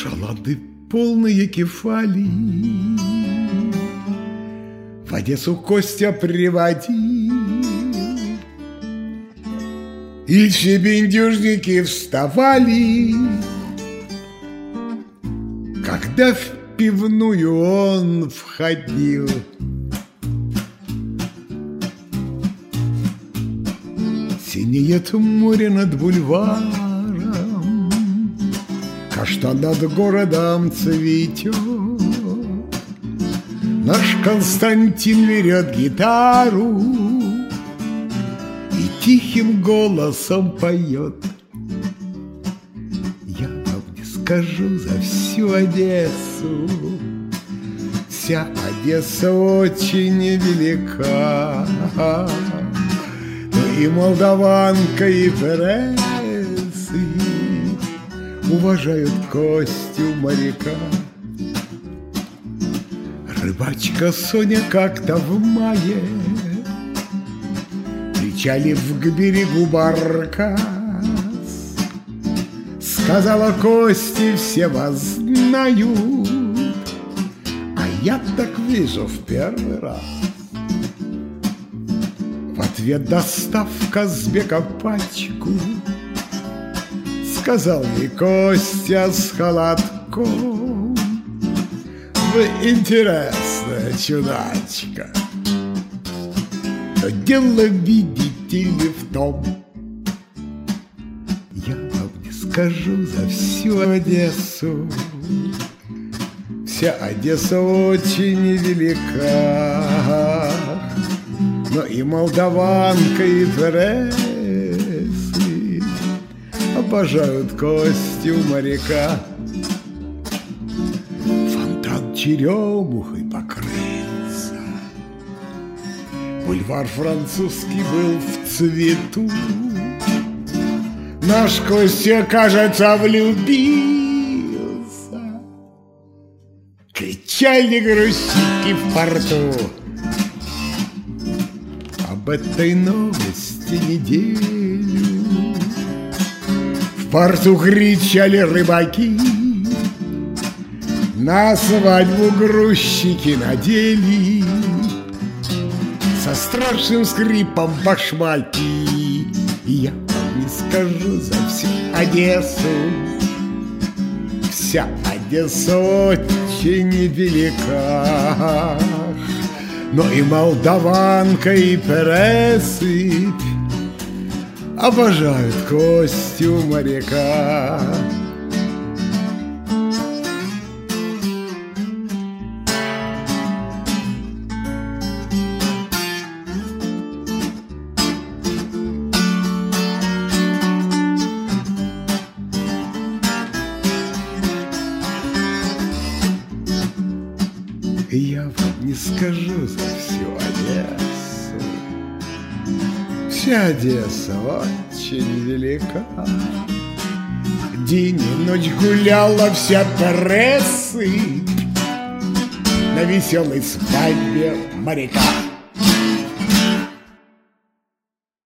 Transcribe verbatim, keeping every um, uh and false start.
Шалады полные кефали в Одессу Костя приводил, и все бендюжники вставали, когда в пивную он входил. Синеет море над бульваром, каштан над городом цветет. Наш Константин берет гитару и тихим голосом поет. Я вам не скажу за всю Одессу, вся Одесса очень велика. И молдаванка, и пересы уважают Костю моряка. Рыбачка Соня как-то в мае, причалив к берегу баркас, сказала Косте: все вас знают, а я так вижу в первый раз. В ответ, достав Казбека пачку, сказал ей Костя с халатком: вы интересная чудачка, но дело, видите ли, в том, я вам не скажу за всю Одессу, вся Одесса очень велика. Но и молдаванка, и пересы обожают Костю моряка. Фонтан черемухой покрылся, бульвар французский был в цвету. Наш Костя, кажется, влюбился, кричали грузчики в порту. Об этой новости неделю в порту кричали рыбаки, на свадьбу грузчики надели со страшным скрипом башмаки. И я вам не скажу за всю Одессу, вся Одесса очень велика. Но и молдаванка, и пересы обожают Костю моряка. И я вам не скажу за всю Одессу, вся Одесса очень велика. День и ночь гуляла вся прессы на веселой свадьбе моряка.